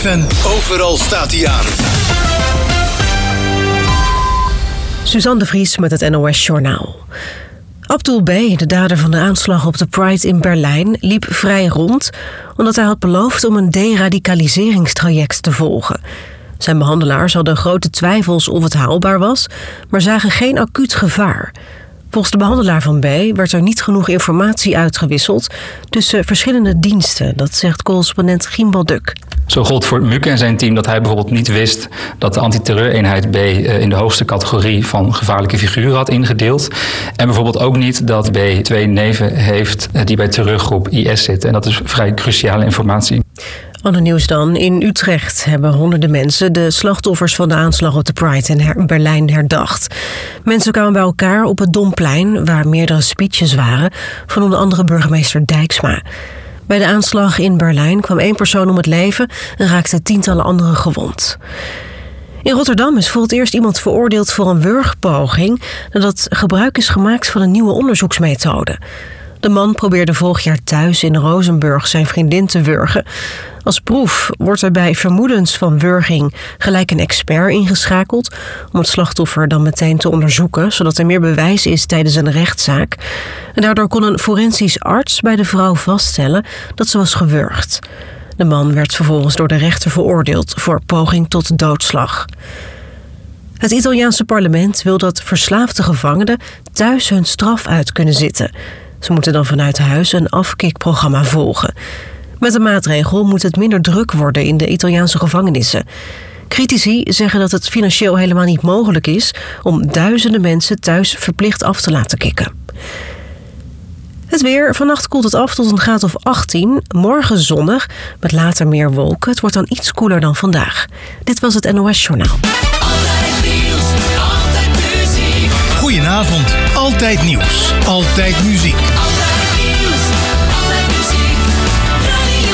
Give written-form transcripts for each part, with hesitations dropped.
en overal staat hij aan. Suzanne de Vries met het NOS-journaal. Abdul B., de dader van de aanslag op de Pride in Berlijn, liep vrij rond omdat hij had beloofd om een deradicaliseringstraject te volgen. Zijn behandelaars hadden grote twijfels of het haalbaar was, maar zagen geen acuut gevaar. Volgens de behandelaar van B. werd er niet genoeg informatie uitgewisseld tussen verschillende diensten. Dat zegt correspondent Gimbal Duk. Zo gold voor Muke en zijn team dat hij bijvoorbeeld niet wist dat de antiterreureenheid B in de hoogste categorie van gevaarlijke figuren had ingedeeld. En bijvoorbeeld ook niet dat B 2 neven heeft die bij terreurgroep IS zitten. En dat is vrij cruciale informatie. Ander nieuws dan. In Utrecht hebben honderden mensen de slachtoffers van de aanslag op de Pride in Berlijn herdacht. Mensen kwamen bij elkaar op het Domplein, waar meerdere speeches waren van onder andere burgemeester Dijksma. Bij de aanslag in Berlijn kwam 1 persoon om het leven en raakten tientallen anderen gewond. In Rotterdam is voor het eerst iemand veroordeeld voor een wurgpoging nadat gebruik is gemaakt van een nieuwe onderzoeksmethode. De man probeerde vorig jaar thuis in Rozenburg zijn vriendin te wurgen. Als proef wordt er bij vermoedens van wurging gelijk een expert ingeschakeld om het slachtoffer dan meteen te onderzoeken, zodat er meer bewijs is tijdens een rechtszaak. En daardoor kon een forensisch arts bij de vrouw vaststellen dat ze was gewurgd. De man werd vervolgens door de rechter veroordeeld voor poging tot doodslag. Het Italiaanse parlement wil dat verslaafde gevangenen thuis hun straf uit kunnen zitten. Ze moeten dan vanuit huis een afkikprogramma volgen. Met de maatregel moet het minder druk worden in de Italiaanse gevangenissen. Critici zeggen dat het financieel helemaal niet mogelijk is om duizenden mensen thuis verplicht af te laten kikken. Het weer. Vannacht koelt het af tot een graad of 18. Morgen zonnig, met later meer wolken. Het wordt dan iets koeler dan vandaag. Dit was het NOS Journaal. Altijd nieuws, altijd muziek. Goedenavond. Altijd nieuws, altijd muziek. Altijd nieuws, altijd muziek. Radio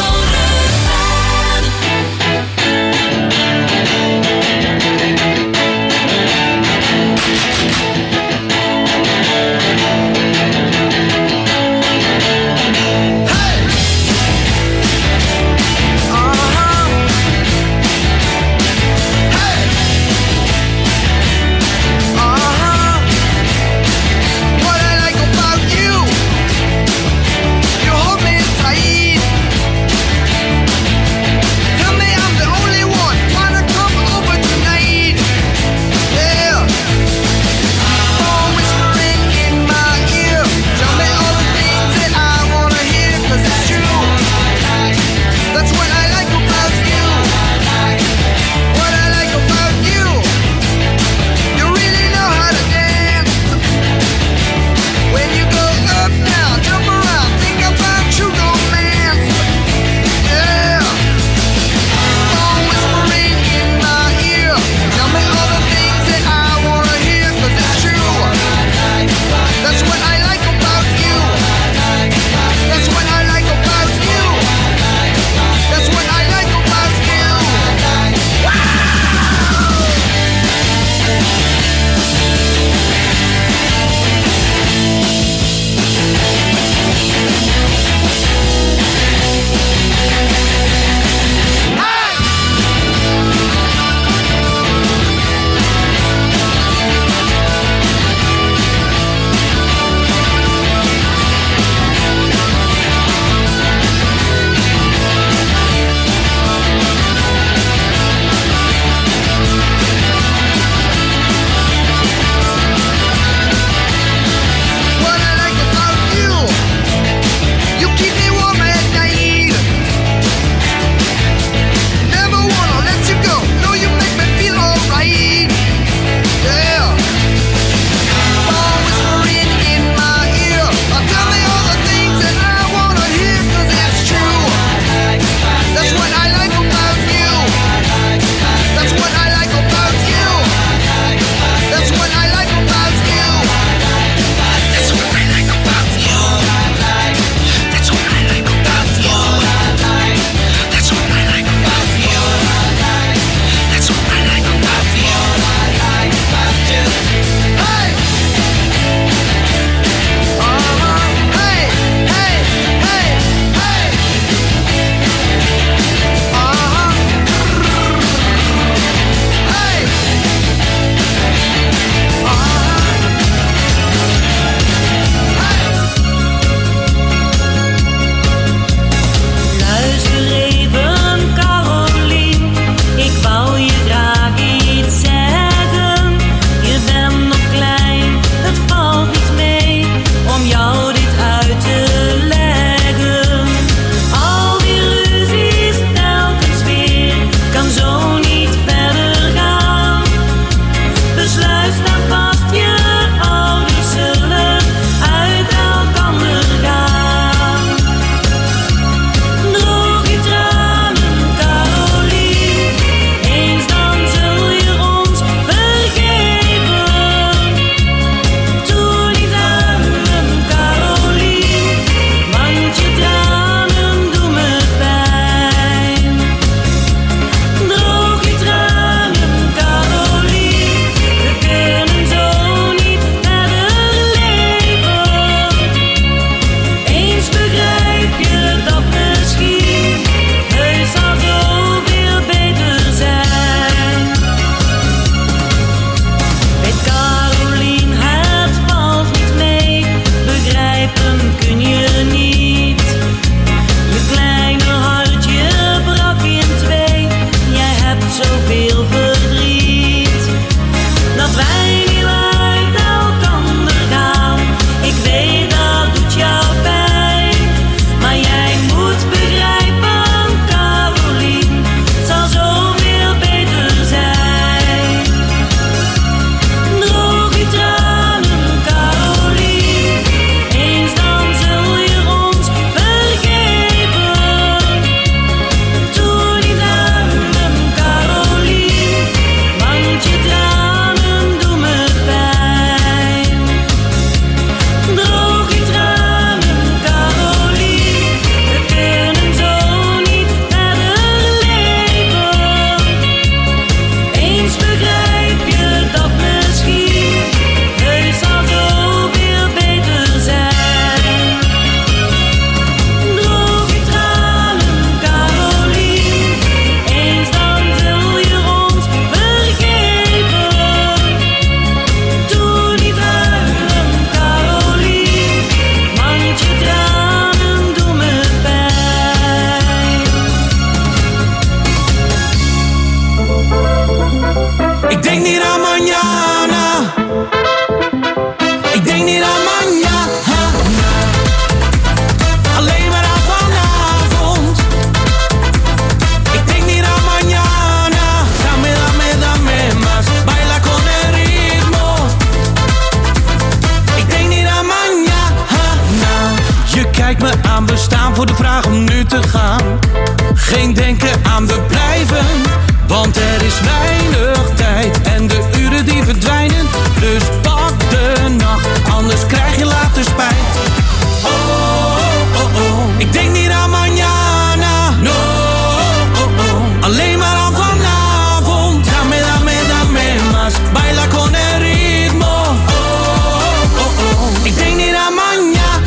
geen denken aan we blijven, want er is weinig tijd en de uren die verdwijnen. Dus pak de nacht, anders krijg je later spijt. Oh, oh, oh, ik denk niet aan mañana, no, oh, oh. Alleen maar aan vanavond. Dame, dame, dame más, baila con el ritmo. Oh, oh, oh, ik denk niet aan mañana.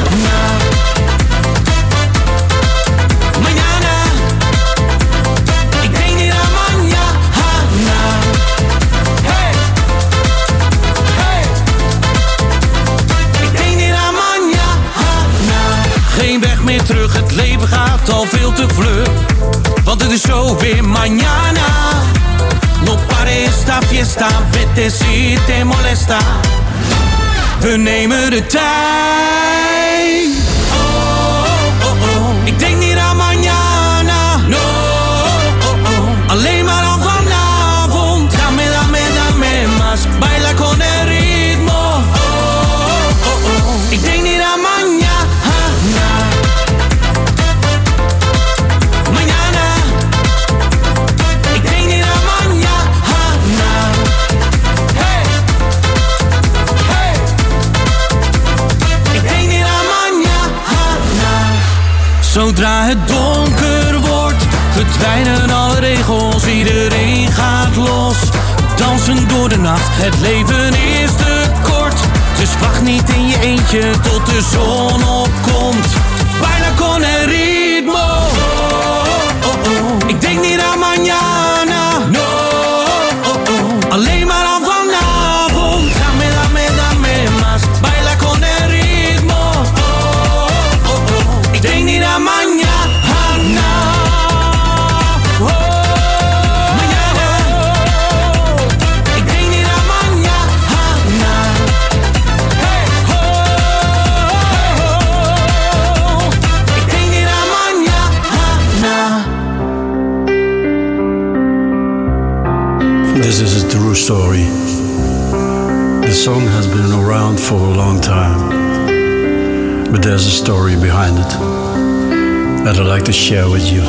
Mañana, ik denk niet aan mañana. Hey, hey, ik denk niet aan mañana. Geen weg meer terug, het leven gaat al veel te vlug. Want het is zo weer mañana. No pare esta fiesta, vete si te molesta. We nemen de tijd. Oh, oh, oh. Ik denk niet aan mañana. No, oh, oh. Alleen maar aan vanavond. Dame, dame, dame más. Baila con el ritmo. Oh, oh, oh. Ik denk niet aan mañana. Mañana. Ik denk niet aan mañana. Hey. Hey. Ik denk niet aan mañana. Zodra het donker wordt, verdwijnen alle regels. Iedereen gaat los, dansen door de nacht. Het leven is te kort, dus wacht niet in je eentje tot de zon opkomt. Baila con el ritmo. Oh, oh, oh. Ik denk niet aan mañana. No, oh, oh. Alleen maar aan vanavond. Dame, dame, dame más. Baila con el ritmo. Oh, oh, oh. Ik denk niet aan mañana. Oh, mañana. Ik denk niet aan mañana. Hey, oh, ik denk niet aan mañana. This is a true story. The song has been around for a long time, but there's a story behind it that I'd like to share with you.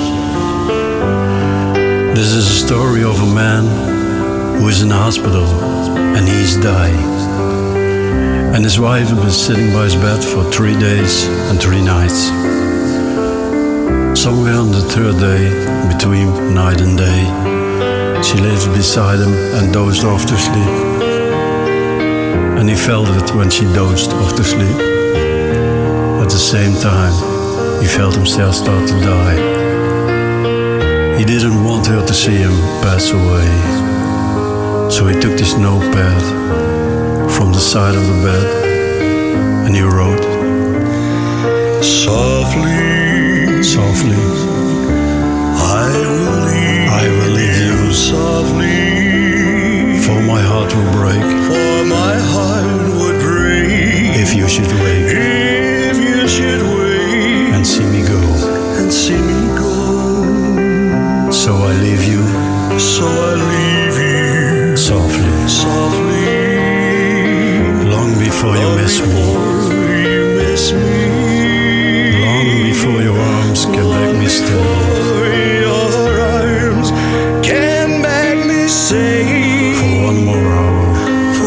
This is a story of a man who is in a hospital and he's dying. And his wife has been sitting by his bed for 3 days and 3 nights. Somewhere on the third day, between night and day, she lays beside him and dozed off to sleep. And he felt it when she dozed off to sleep. At the same time, he felt himself start to die. He didn't want her to see him pass away. So he took this notepad from the side of the bed and he wrote, Softly, softly, I will leave you softly. For my heart will break. For my heart would break. If you should wake. If you should wake. And see me go. And see me go. So I leave you. So I leave you. Softly. Softly. Long before you miss me. You miss me. Long before your arms can make me stay. For one more hour.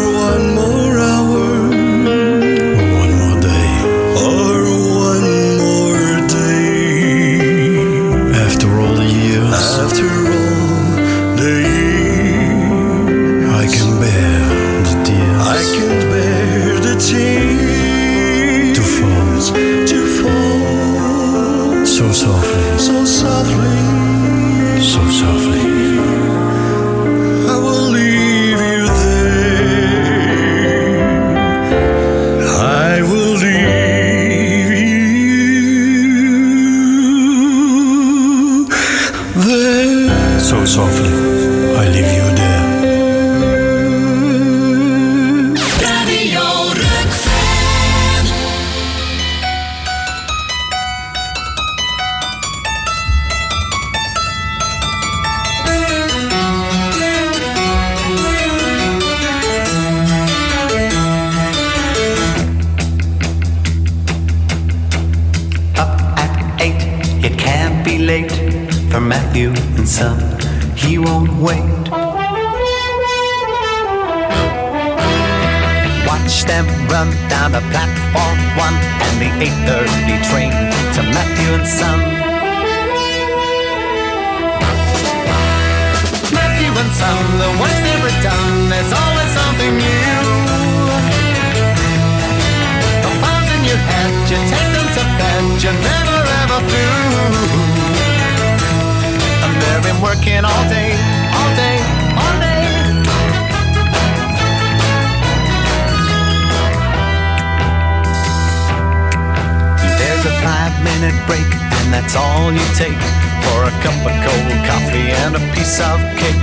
Matthew and Son, he won't wait. Watch them run down the platform 1 and the 8:30 train to Matthew and Son. Matthew and Son, the work's never done, there's always something new. The files in your head, you take them to bed, you're never ever through. And they've been working all day, all day, all day. There's a 5-minute break, and that's all you take for a cup of cold coffee and a piece of cake.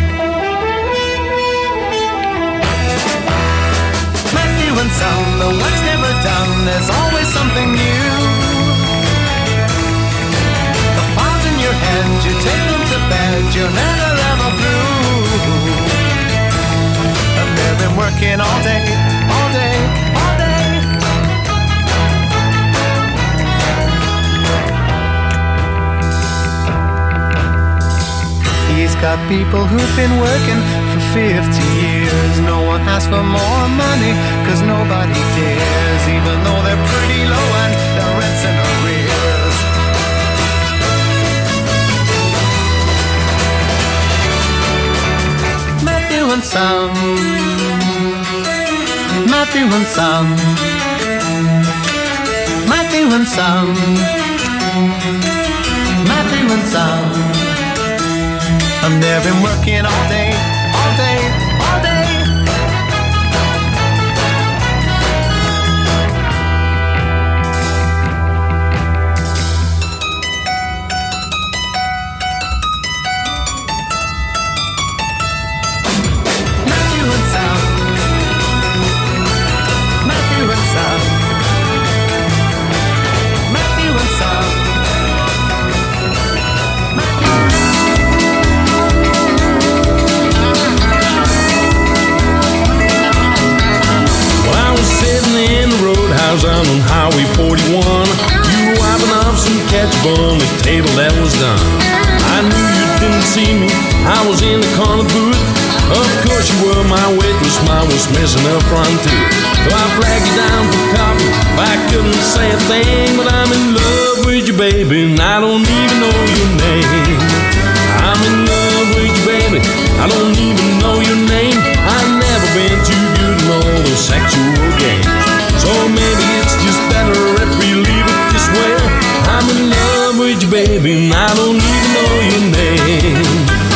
Matthew and Son, the work's never done, there's always something new. The files in your head, you take them to bed, you're never ever through. And they've been working all day, all day, all day. He's got people who've been working for 50 years. No one asks for more money, cause nobody dares, even though they're pretty low and their rent's in arrears. Matthew and Son, Matthew and Son, Matthew and Son, Matthew and Son. And they've been working all day, all day, all day. Matthew and Son, Matthew and Son, Matthew and Son. Out on Highway 41, you were wiping off some ketchup on the table that was done. I knew you didn't see me, I was in the corner booth. Of course you were my waitress, mine was missing up front too. So I flagged you down for coffee, I couldn't say a thing. But I'm in love with you, baby, and I don't even know your name. I'm in love with you, baby, I don't even know your name. I've never been too good in all those sexual games. So maybe it's just better if we leave it this way. I'm in love with you, baby, and I don't even know your name.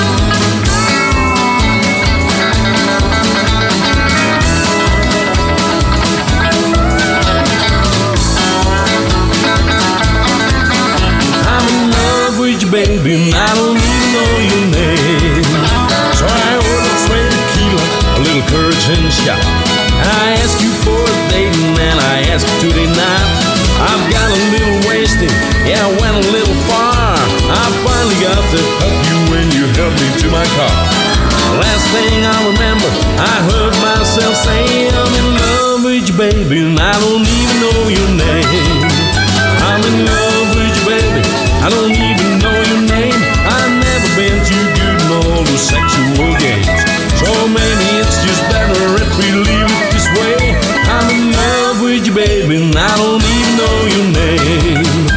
I'm in love with you, baby, and I don't even know your name. So I ordered straight tequila, a little courage and shot. I asked you for a date and I asked you today night. I've got a little wasted, yeah, I went a little far. I finally got to hug you when you helped me to my car. Last thing I remember, I heard myself say, I'm in love with you, baby, and I don't even know your name. I'm in love with you, baby, I don't even know your name. I've never been too good in all those sexual games. So maybe it's just better if we leave it this way. I'm in love with you, baby, and I don't even know your name.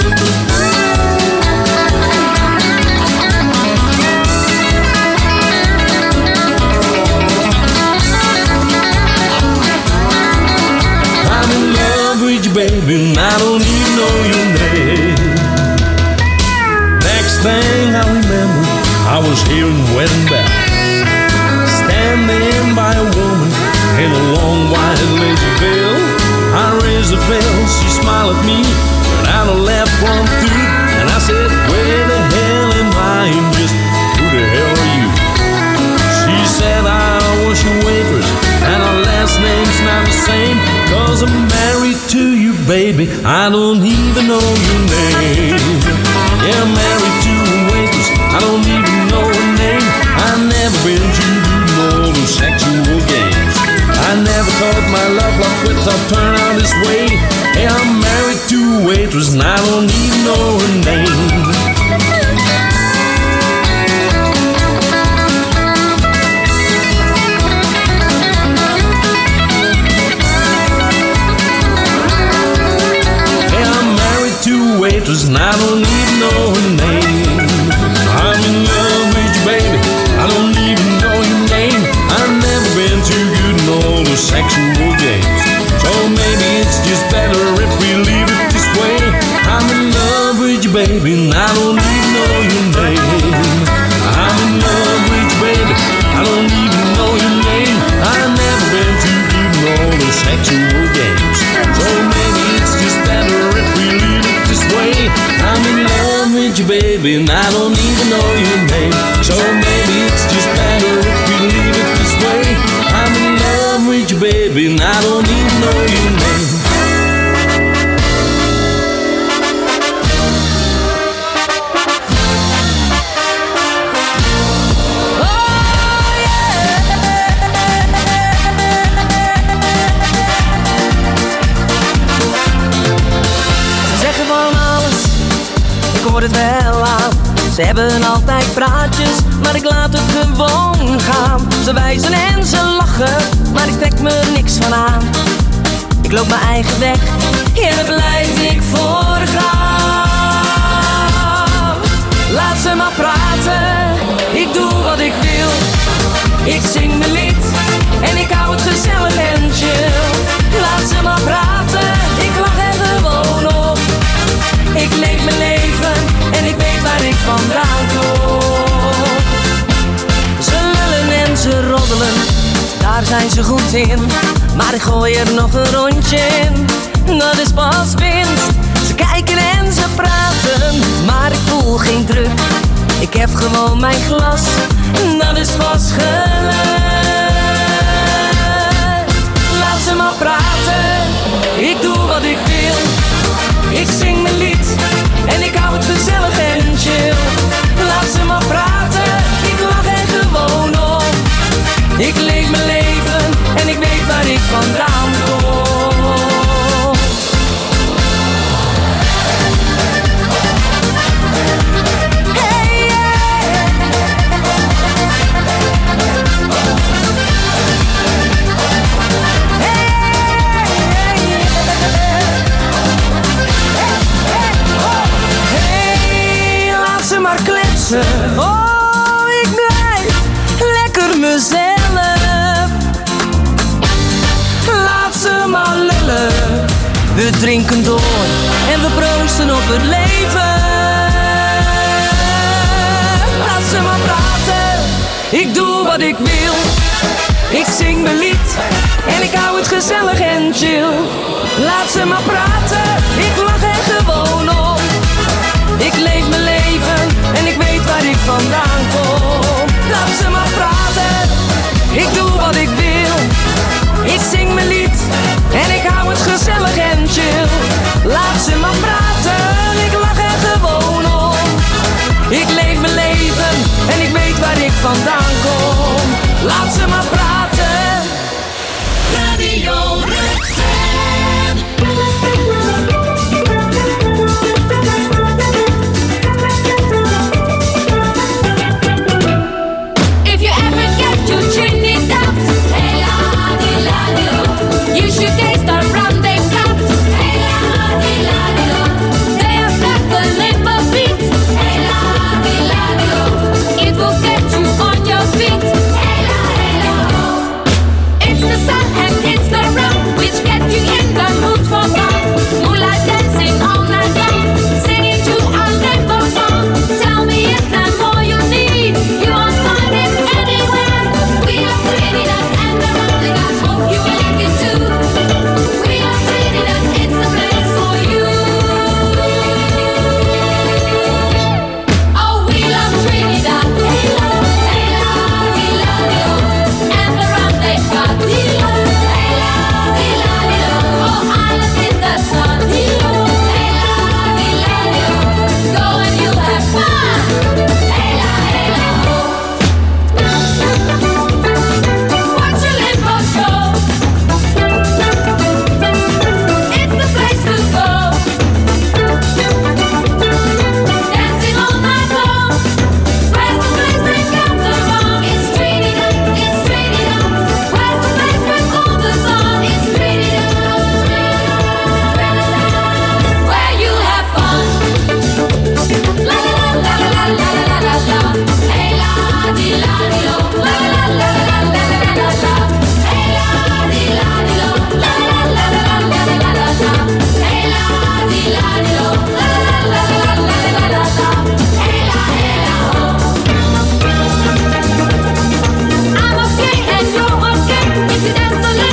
I'm in love with you, baby, and I don't even know your name. Next thing I remember, I was hearing wedding bells, standing by a woman in a long white lazy veil. I raised the veil, she smiled at me, but I left front through. And I said, where the hell am I, and just who the hell are you? She said, I was your waitress, and our last name's not the same. Cause I'm married to you, baby, I don't even know your name. Yeah, I'm married to a waitress, I don't even know her name. I've never been too good in all those sexual games. I never thought my love life would turn out this way. Hey, I'm married to a waitress and I don't even know her name. waitress and I don't even know her name. I'm in love with you, baby, I don't even know your name. I've never been too good in all the sexual games. So maybe it's just better if we leave it this way. I'm in love with you, baby, and I don't even know your name. I'm in love with you, baby, I don't even know your name. I've never been too good in all the sexual games. So maybe it's just better if we leave it this way. I'm in love with you, baby, and I don't even know your name. So maybe it's just better if we leave it this way. I'm in love with you, baby, and I don't even know your name. Ik hoor het wel aan. Ze hebben altijd praatjes, maar ik laat het gewoon gaan. Ze wijzen en ze lachen, maar ik trek me er niks van aan. Ik loop mijn eigen weg, ja daar blijf ik voor gaan. Laat ze maar praten, ik doe wat ik wil. Ik zing mijn lied en ik hou het gezellig en chill. Laat ze maar praten, ik lach er gewoon op. Ik leef mijn leven en ik weet waar ik vandaan kom. Ze lullen en ze roddelen, daar zijn ze goed in. Maar ik gooi er nog een rondje in, dat is pas winst. Ze kijken en ze praten, maar ik voel geen druk. Ik heb gewoon mijn glas, dat is pas geluk. Laat ze maar praten, ik doe wat ik wil. Ik zing mijn lied en ik hou het gezellig en chill. Laat ze maar praten, ik lach er gewoon op. Ik leef mijn leven en ik weet waar ik vandaan kom. Hey, yeah. Hey, laat ze maar kletsen. Oh, ik blijf lekker mezelf. Laat ze maar lullen. We drinken door en we proosten op het leven. Laat ze maar praten, ik doe wat ik wil. Ik zing mijn lied en ik hou het gezellig en chill. Laat ze maar praten, ik lach er gewoon op. Ik leef mijn leven en ik weet waar ik vandaan kom. Laat ze maar praten, ik doe wat ik wil. Ik zing mijn lied en ik hou het gezellig en chill. Laat ze maar praten, ik lach er gewoon op. Ik leef mijn leven en ik weet waar ik vandaan kom. Laat ze maar praten. Radio Rutgen.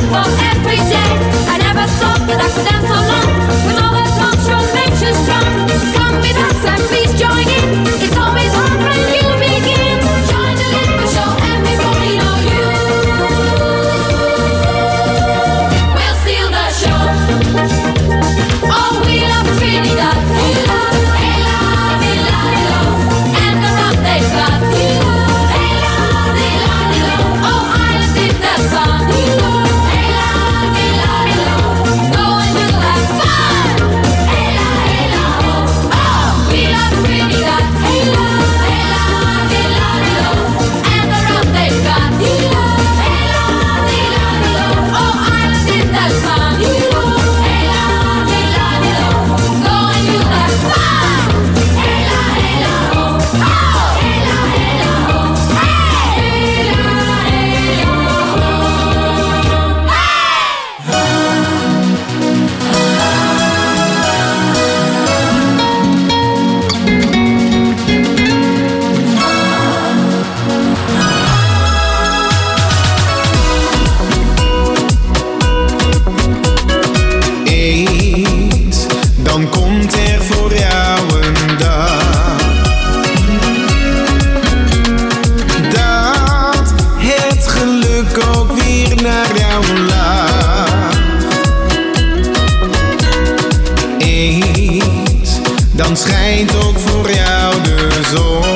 for every day. I never thought that I could dance so long. With all the drums, your makes you strong. Come with us and please join in. It's always hard when you begin. Join the liquor show and before we know you, we'll steal the show. Oh, we love Trinidad. Hey la, hey la, hey la, hey la. And the rum they've got. Hey la, hey la, hey la, hey la. Oh, island in the sun. Hey la, hey la, hey la, hey la. Go and we'll have fun. Hey la, hey la, oh. Oh, we love Trinidad. Hey la, hey la, hey la, hey la. And the rum they've got. Hey la, hey la, hey la, hey la. Oh, island in the sun. Hey la, hey la, hey la, hey la. Go and we'll have fun. Hey la, hey la, oh. Oh, hey la, hey la, oh. Hey la, hey la, Eens, dan komt er voor jou een dag dat het geluk ook weer naar jou lacht. Eens, dan schijnt ook voor jou de zon.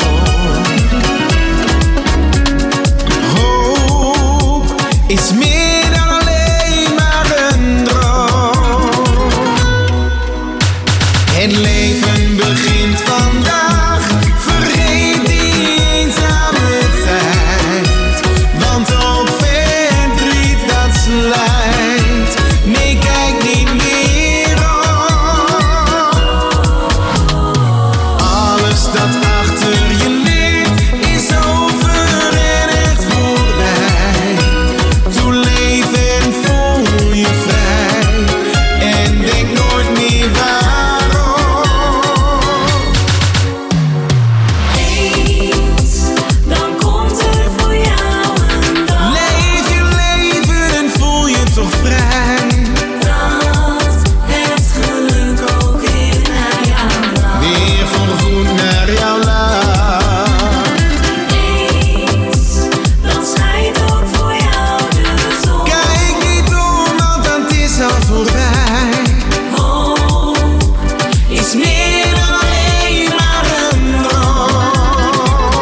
Hoop is meer dan alleen maar een droom. Het leven begint vandaag, vergeet die eenzame tijd. Want ook verdriet dat slijt, nee kijk niet meer om. Alles dat achter je ligt is over en echt voorbij. Toen leef en voel je vrij en denk nooit meer waarom. Eens, dan komt er voor jou een dag. Leef je leven en voel je toch vrij. Dat het geluk ook weer naar jou lacht. Weer voorgoed naar jou lacht. Eens, dan schijnt ook voor jou de zon. Kijk niet om, want het is al voorbij. Hoop is meer dan Alleen maar een droom.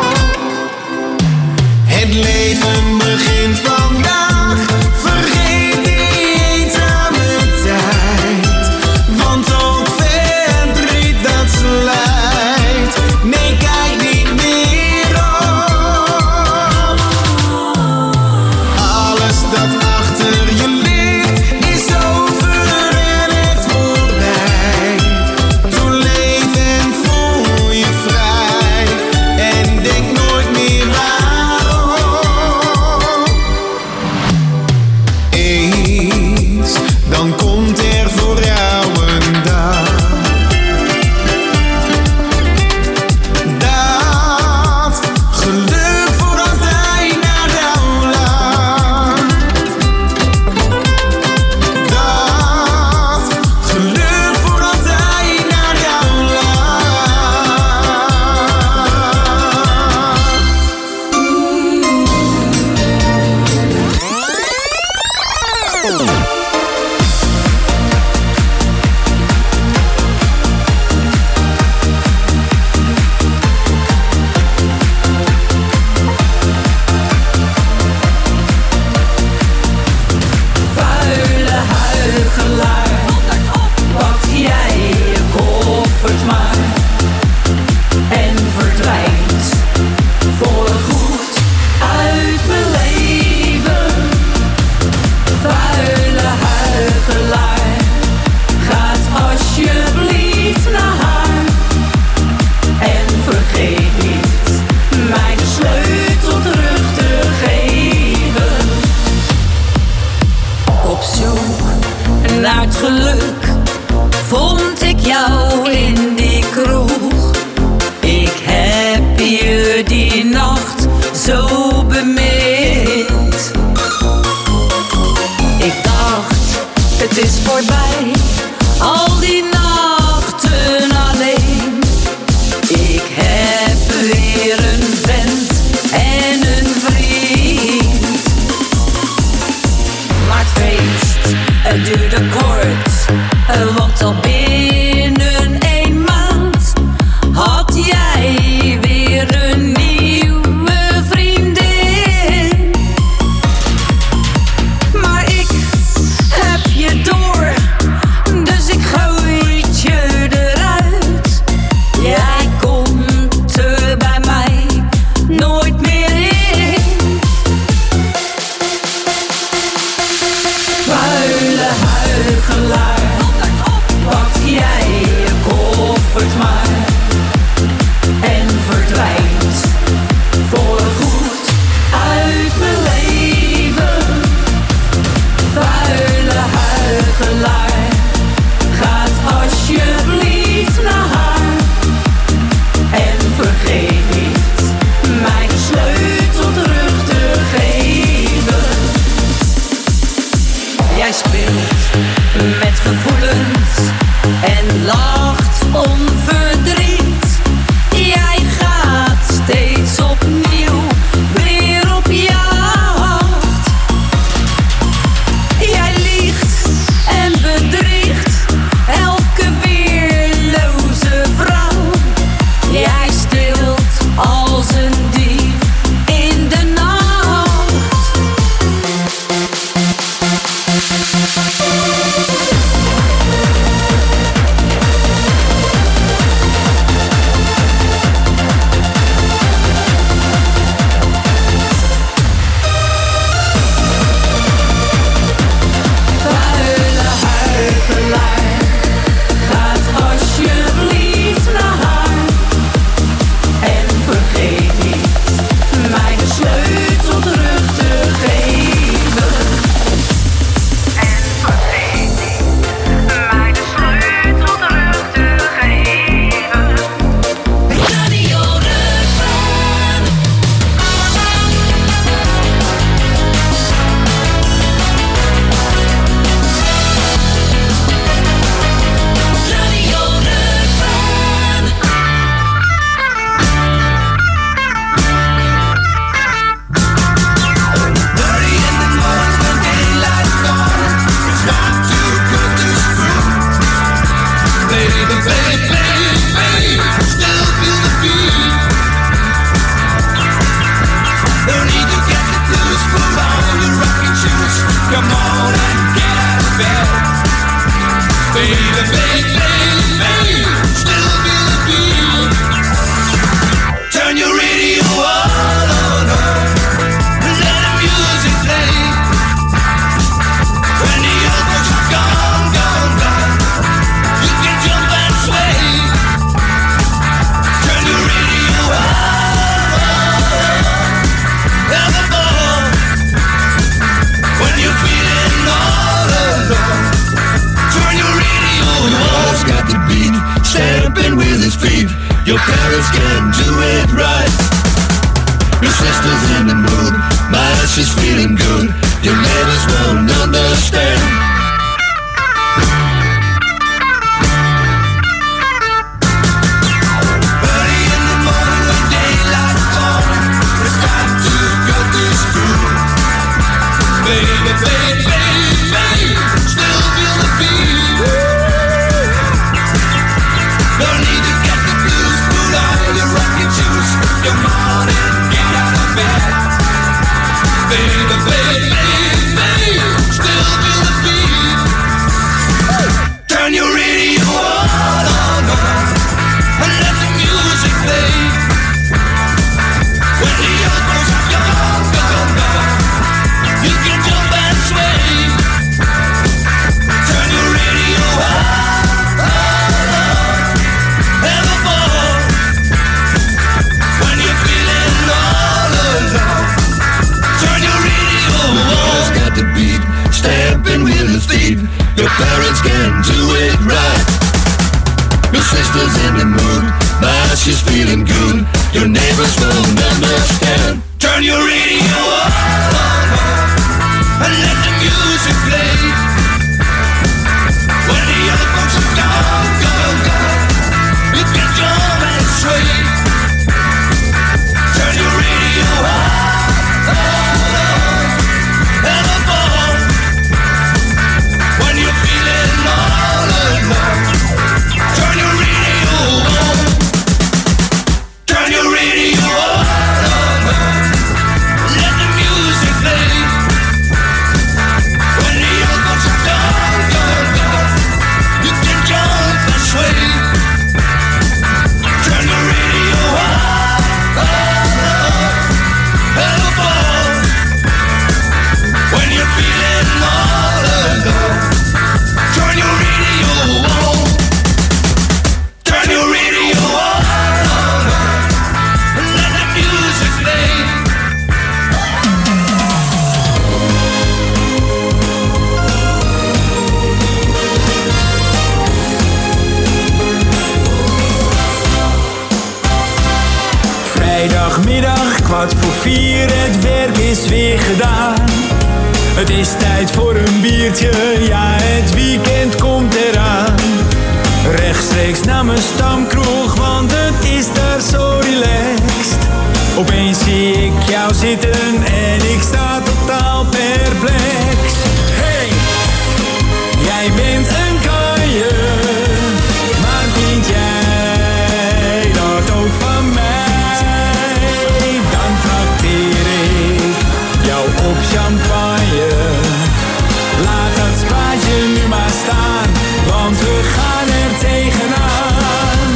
Het leven begint vandaag, vergeet die eenzame tijd. Want ook verdriet dat slijt, nee kijk niet meer om. Alles dat achter je ligt is over en echt voorbij. Toen leef en voel je vrij en denk nooit meer waarom. Eens, dan komt er voor jou een dag dat geluk voor altijd naar jou lacht. Dat geluk voor altijd naar jou lacht. vuile huigelaar. Pak jij je koffert maar en verdwijnt voorgoed uit mijn leven. Vuile huigelaar, gaat alsjeblieft naar haar en vergeet niet mij de sleutel terug te geven. Op zoek naar het geluk vond ik jou in die kroeg. Ik heb je die nacht zo bemind. voorbij, al die nachten alleen. Ik heb weer een vent en een vriend. Maar het feest, het duurde kort, want al binnen 1 maand had jij weer een nieuwe vriendin. Maar ik heb je door, dus ik gooi je eruit. Jij komt er bij mij nooit meer in. Vuile huigelaar, pak jij je koffert maar en verdwijnt voorgoed uit mijn leven. Vuile huigelaar, gaat alsjeblieft naar haar en vergeet niet mij de sleutel terug te geven. Jij speelt met gevoelens en lacht om verdriet. Jij gaat steeds opnieuw weer op jacht. Jij liegt en bedriegt elke weerloze vrouw. Jij steelt als een dief in de nacht. Vuile huigelaar, gaat alsjeblieft naar haar en vergeet niet mij de sleutel terug te geven. En vergeet niet mij de sleutel terug te geven. Radio Rukven. Radio Rukven. Early in the morning when daylight's gone, it's time to cut this through. Baby, baby, baby, baby, still feel the beat. No need to get the blues, put on your rocking shoes. Come on and get out of bed. Baby, baby, baby, baby, still feel the beat. Turn your radio on, and let the music play. When the old folks are gone, gone, gone, you can jump and sway. Turn your radio on, evermore. When you're feeling all alone, turn your radio on. The walls got the beat, stamping with his feet. Your parents can do it right. Your sister's in the mood, my she's feeling good. Your neighbors won't understand. Early in the morning when daylight's gone, it's time to cut this through. Baby, baby, baby, baby, still feel the beat. No need to get the blues, put on your rocking shoes. Come on and get out of bed. Baby, baby, baby, baby, still feel the beat. Turn your radio on, and let the music play. When the old folks are gone, gone, gone, you can jump and sway. Turn your radio on, evermore. When you're feeling all alone, turn your radio on. The walls got the beat, stamping with his feet. Your parents can do it right. Your sister's in the mood, but she's feeling good. Your neighbors won't understand. Turn your radio on, and let the music play. 4:15, het werk is weer gedaan. Het is tijd voor een biertje, ja het weekend komt eraan. Rechtstreeks naar mijn stamkroeg, want het is daar zo relaxed. Opeens zie ik jou zitten en ik sta totaal perplex. Hey, jij bent een kanjer, maar vind jij dat ook van mij? Dan trakteer ik jou op champagne. Laat dat spaatje nu maar staan, want we gaan er tegenaan.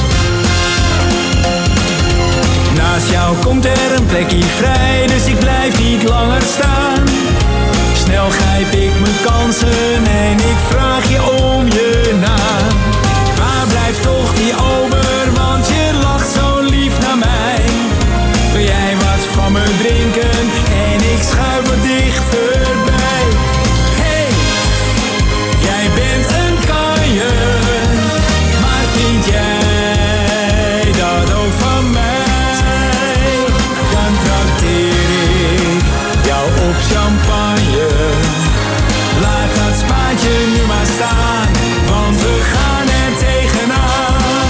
Naast jou komt er een plekje vrij, dus ik blijf niet langer staan. Snel grijp ik mijn kansen en ik vraag je om je naam. Waar blijft toch die ober, want je lacht zo lief naar mij. Wil jij wat van me drinken en ik schuif wat dichterbij. Hey, jij bent een kanjer, maar vind jij dat ook van mij? Dan trakteer ik jou op champagne. Laat dat spaatje nu maar staan, want we gaan er tegenaan.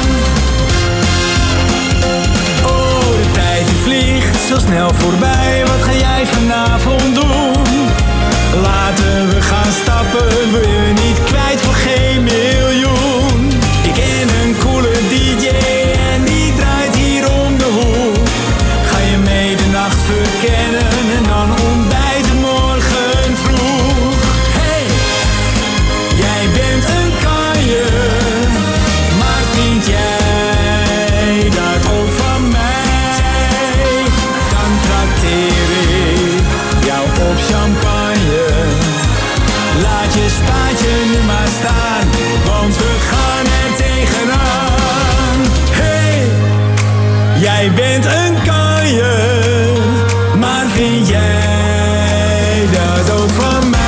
Oh, de tijd die vliegt zo snel voorbij, wat ga jij vanavond doen? Laten we gaan stappen, wil je niet kwijt voor geen miljoen. Ik ken een coole DJ en die draait hier om de hoek. Ga je mee de nacht verkennen en dan ontbijten morgen vroeg. Hey, jij bent een kanjer, maar vind jij dat ook van mij? Dan trakteer ik jou op champagne. Laat je spaatje nu maar staan, want we gaan er tegenaan. Hey, jij bent een kanjer, maar vind jij dat ook van mij?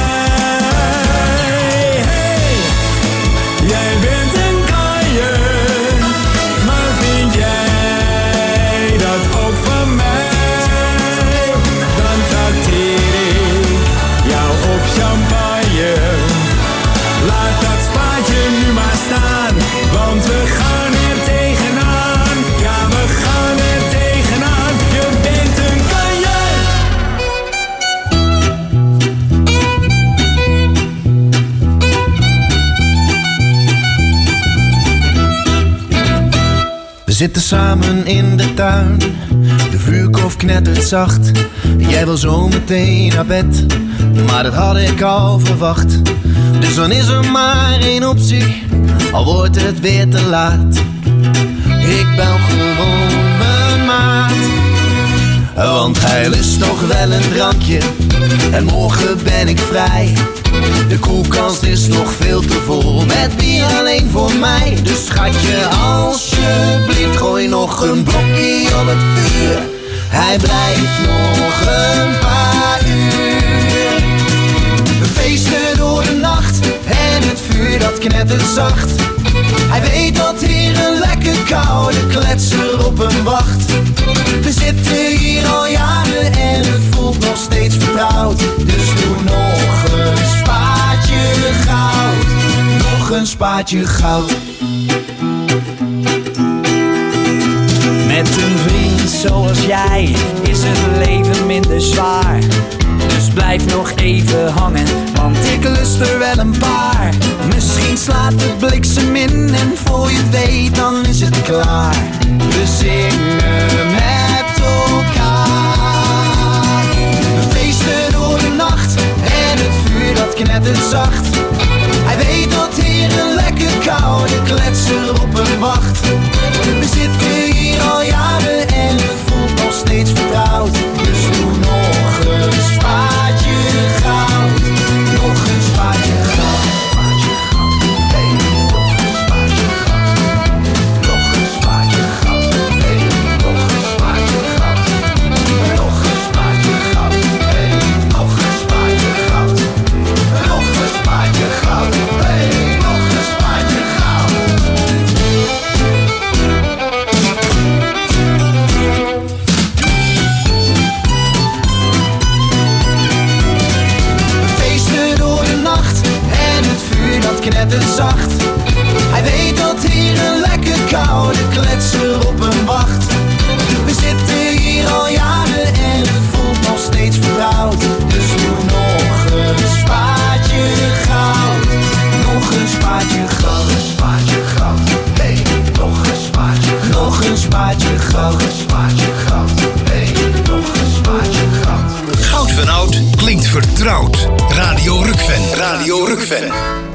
Hey, jij bent een kanjer, maar vind jij dat ook van mij? Dan trakteer ik jou op champagne. Laat dat spaatje nu maar staan, want we gaan er tegenaan. Ja, we gaan er tegenaan. Je bent een kanjer. We zitten samen in de tuin, de vuurkorf knettert zacht. Jij wil zo meteen naar bed, maar dat had ik al verwacht. Dus dan is er maar één optie, al wordt het weer te laat. Ik bel gewoon mijn maat, want hij lust toch wel een drankje en morgen ben ik vrij. De koelkast is nog veel te vol met bier alleen voor mij. Dus schatje, alsjeblieft, gooi nog een blokje op het vuur. Hij blijft nog een paar uur. We feesten door de nacht en het vuur dat knettert zacht. Hij weet dat hier een lekker koude kletser op hem wacht. We zitten hier al jaren en het voelt nog steeds vertrouwd. Dus doe nog een spaatje goud, nog een spaatje goud. Met een vriend zoals jij is het leven minder zwaar. Dus blijf nog even hangen, want ik lust er wel een paar. Misschien slaat het bliksem in en voor je het weet dan is het klaar. We zingen met elkaar. We feesten door de nacht en het vuur dat knettert zacht. Hij weet dat hier een lekker koude kletser op hem wacht. We zitten hier al jaren en het voelt nog steeds vertrouwd. Dus doe nog een spaatje goud, nog een spaatje goud. Hey, nog een spaatje goud. Nog een spaatje goud. Hey, nog een spaatje goud. Nog een spaatje goud. Hey, nog een spaatje goud. Nog een spaatje Radio Rukven.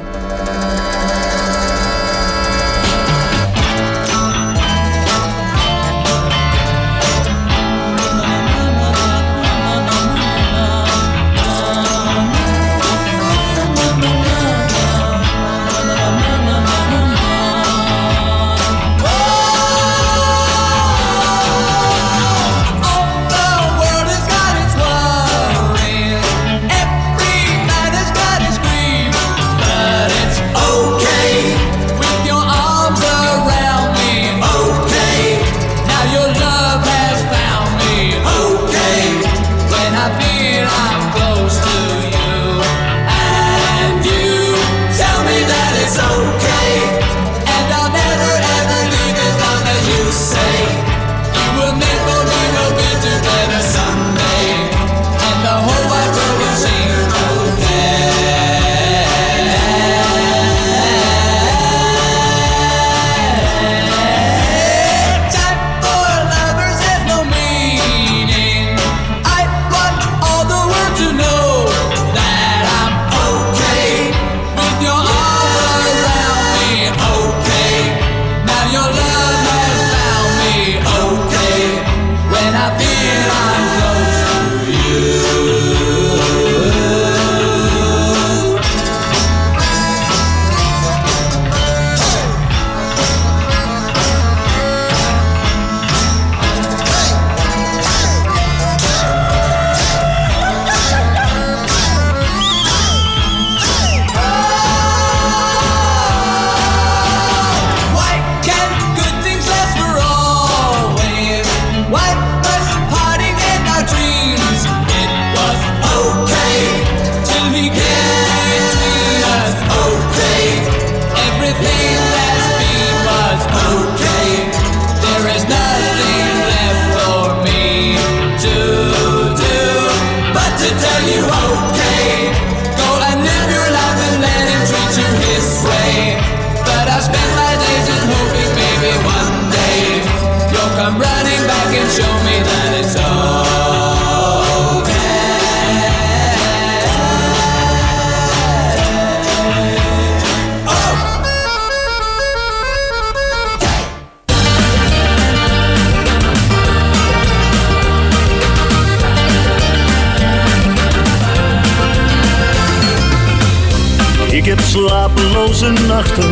Slapeloze nachten.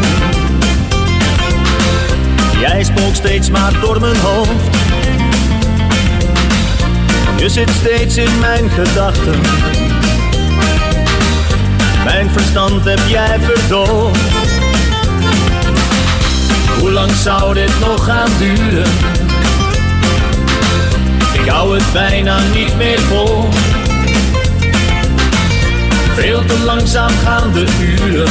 Jij spookt steeds maar door mijn hoofd. Je zit steeds in mijn gedachten. Mijn verstand heb jij verdoofd. Hoe lang zou dit nog gaan duren? Ik hou het bijna niet meer vol. Veel te langzaam gaan de uren.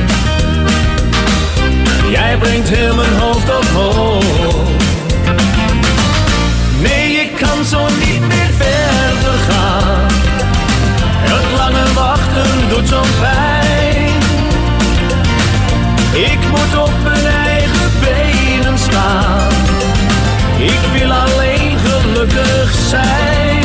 Jij brengt heel mijn hoofd op hoog. Nee, ik kan zo niet meer verder gaan. Het lange wachten doet zo'n pijn. Ik moet op mijn eigen benen staan. Ik wil alleen gelukkig zijn.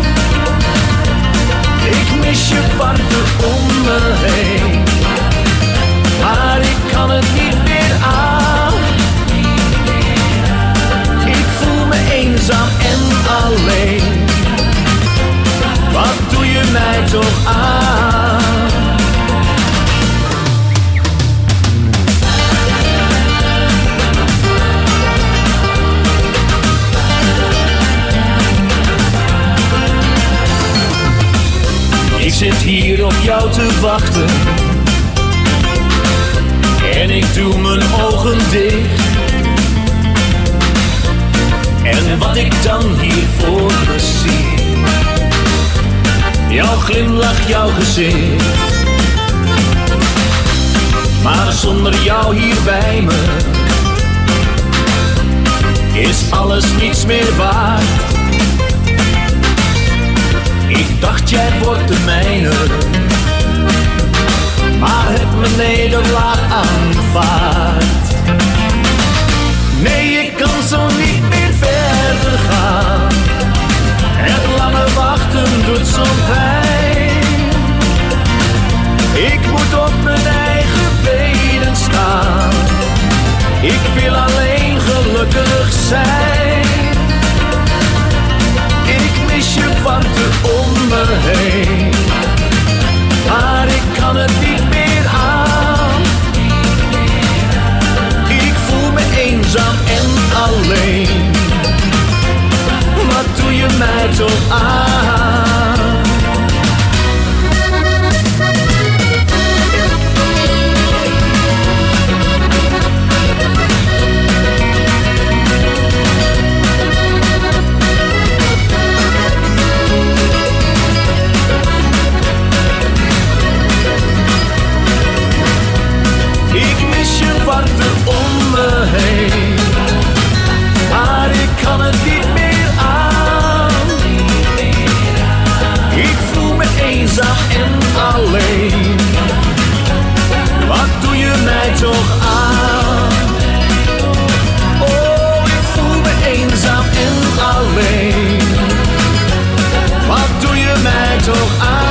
Ik mis je warmte om me heen. Maar ik kan het niet meer aan. Ik voel me eenzaam en alleen. Wat doe je mij toch aan? Ik zit hier op jou te wachten. En ik doe mijn ogen dicht. En wat ik dan hier voor me zie. Jouw glimlach, jouw gezicht. Maar zonder jou hier bij me is alles niets meer waard. Ik dacht jij wordt de mijne, maar heb mijn nederlaag aanvaard. Nee, ik kan zo niet meer verder gaan. Het lange wachten doet zo'n pijn. Ik moet Ik wil alleen gelukkig zijn. Ik mis je warmte om me heen, maar ik kan het niet meer aan. Ik voel me eenzaam en alleen. Wat doe je mij toch aan? Ik mis je warmte om me heen, maar ik kan het niet meer aan. Ik voel me eenzaam en alleen. Wat doe je mij toch aan? Oh, ik voel me eenzaam en alleen. Wat doe je mij toch aan?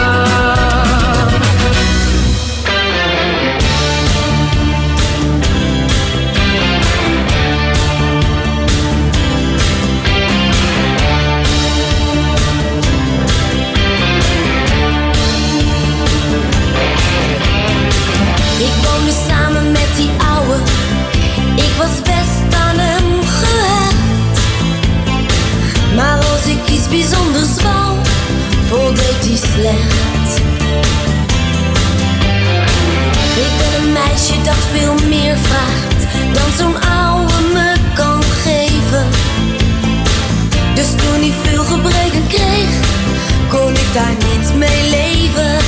Ik woonde samen met die ouwe, ik was best aan hem gehecht. Maar als ik iets bijzonders wou, voldeed hij slecht. Ik ben een meisje dat veel meer vraagt dan zo'n ouwe me kan geven. Dus toen hij veel gebreken kreeg, kon ik daar niet mee leven.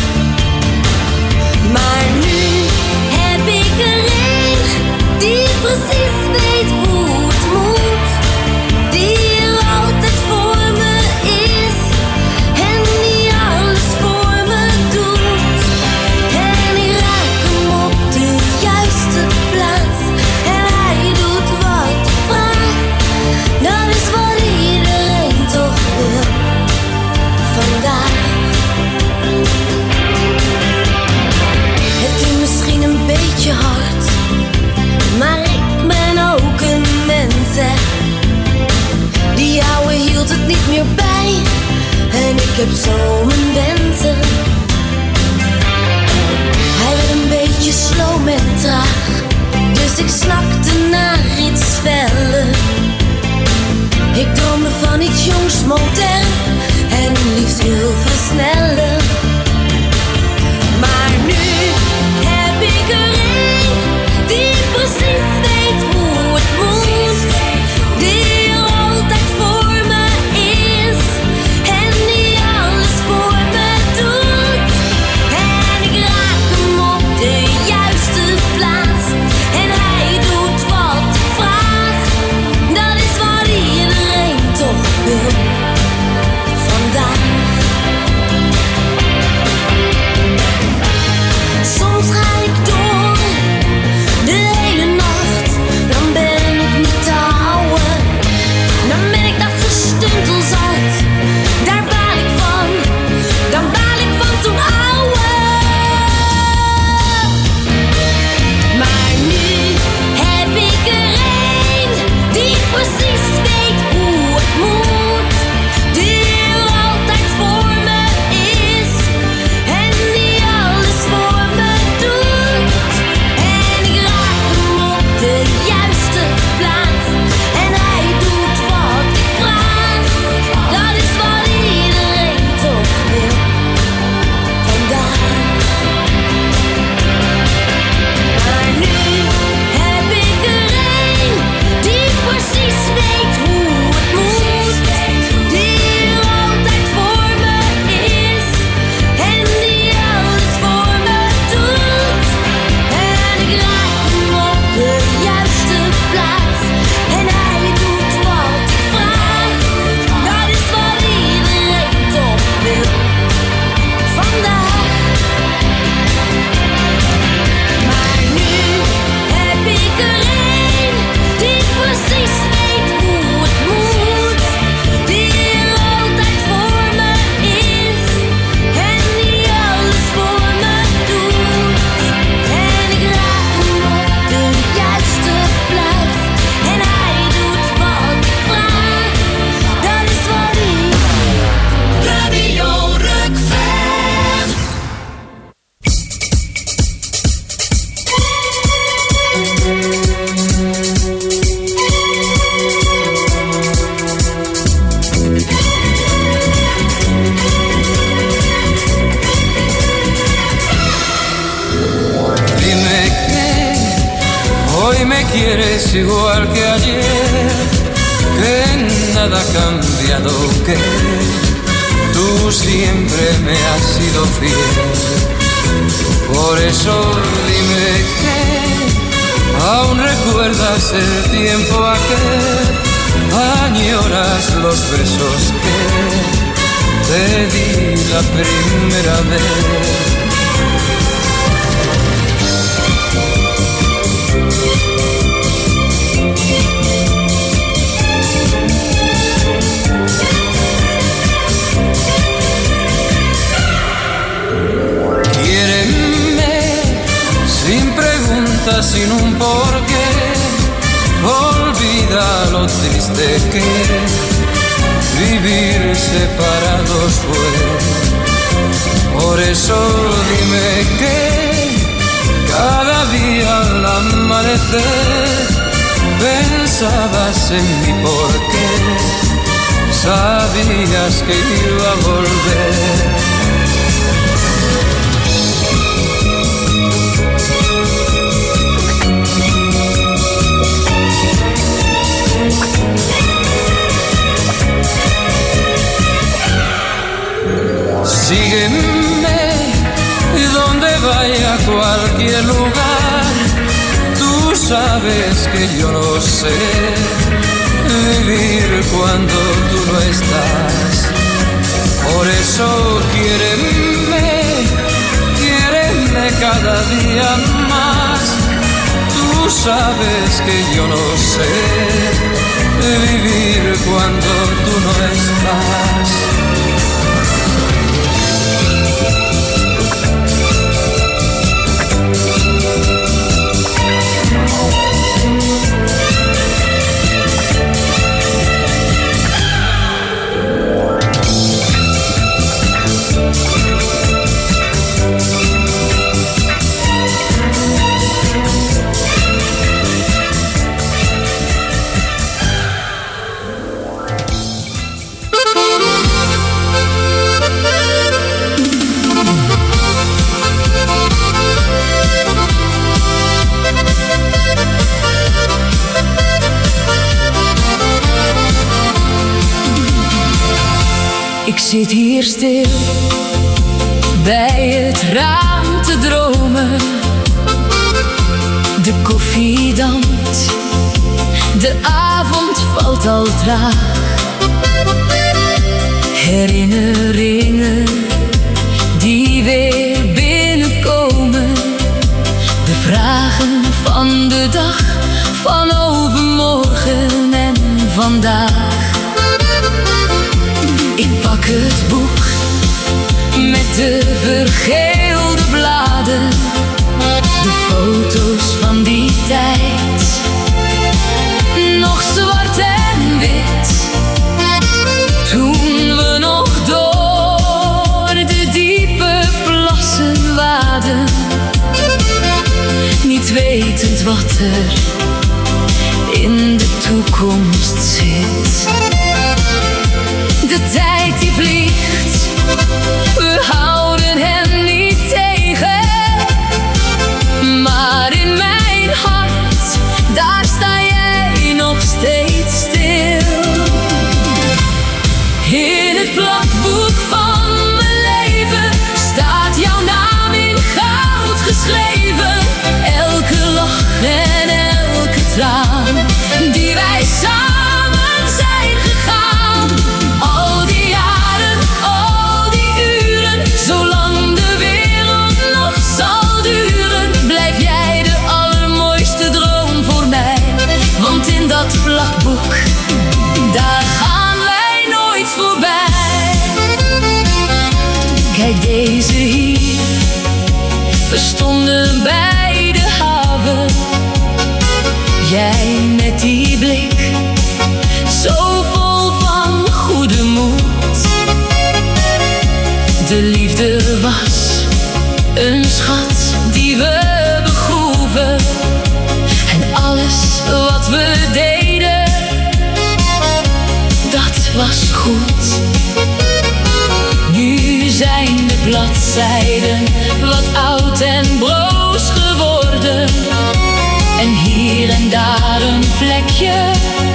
Maar nu heb ik er een die precies weet hoe het moet, die er altijd voor me is en die alles voor me doet. En ik raak hem op de juiste plaats en hij doet wat ik vraag. Dat is wat iedereen toch wil vandaag. Het klinkt misschien een beetje hard, maar ik ben ook een mens, hè. Die ouwe hield het niet meer bij en ik heb zo mijn wensen. Hij werd een beetje sloom en traag, dus ik snakte naar iets feller. Ik droomde van iets jongs, modern en liefst heel veel sneller. Maar nu heb ik er een die precies weet hoe het moet, die er altijd voor me is en die alles voor me doet. En ik raak hem op de juiste plaats en hij doet wat ik vraag. Dat is wat iedereen toch wil quieres igual que ayer, que nada ha cambiado, que tú siempre me has sido fiel. Por eso dime que aún recuerdas el tiempo aquel, añoras los besos que te di la primera vez. Sin un porqué, olvida lo triste que vivir separados fue. Por eso dime que cada día al amanecer pensabas en mí porque sabías que iba a volver. Sígueme y donde vaya a cualquier lugar, tú sabes que yo no sé vivir cuando tú no estás. Por eso quiéreme cada día más. Tú sabes que yo no sé vivir cuando tú no estás. Ik zit hier stil bij het raam te dromen. De koffie dampt, de avond valt al traag. Herinneringen die weer binnenkomen. De vragen van de dag, van overmorgen en vandaag. Ik pak het boek met de vergeelde bladen, de foto's van die tijd, nog zwart en wit. Toen we nog door de diepe plassen waden, niet wetend wat er in de toekomst zit. De tijd die vliegt, we houden hem niet tegen. Maar in mijn hart, daar sta jij nog steeds stil. In het plakboek van mijn leven staat jouw naam in goud geschreven. Elke lach en elke traan die wij samen zijn gegaan. Al die jaren, al die uren, zolang de wereld nog zal duren, blijf jij de allermooiste droom voor mij. Want in dat plakboek, daar gaan wij nooit voorbij. Kijk deze hier, we stonden bij de haven. Jij met die blik, zo vol van goede moed. De liefde was een schat die we begroeven. En alles wat we deden, dat was goed. Nu zijn de bladzijden wat oud en broos geworden. En hier en daar vlekje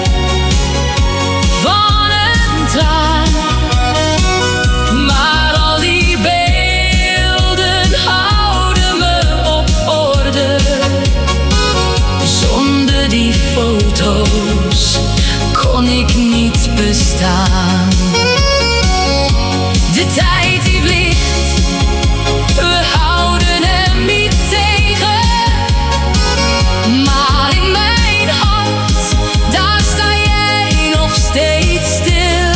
van een traan. Maar al die beelden houden me op orde. Zonder die foto's kon ik niet bestaan. De tijd die vliegt, we houden hem niet tegen. Maar in mijn hart, daar sta jij nog steeds stil.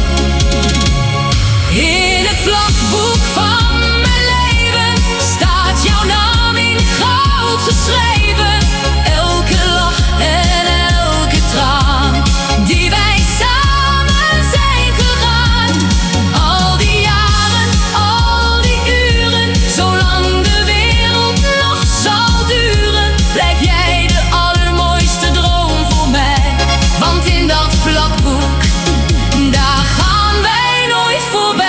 In het plakboek van mijn leven staat jouw naam in goud geschreven. Elke lach en elke traan die wij samen zijn gegaan. Al die jaren, al die uren, zolang de wereld nog zal duren, blijf jij de allermooiste droom voor mij. Want in dat plakboek, daar gaan wij nooit voorbij.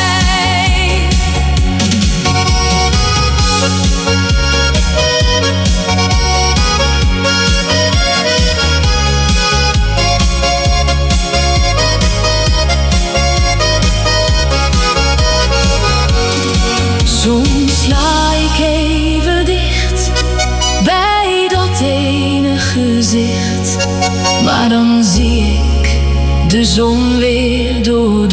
Soms sla ik even dicht bij dat ene gezicht, maar dan zie ik de zon weer door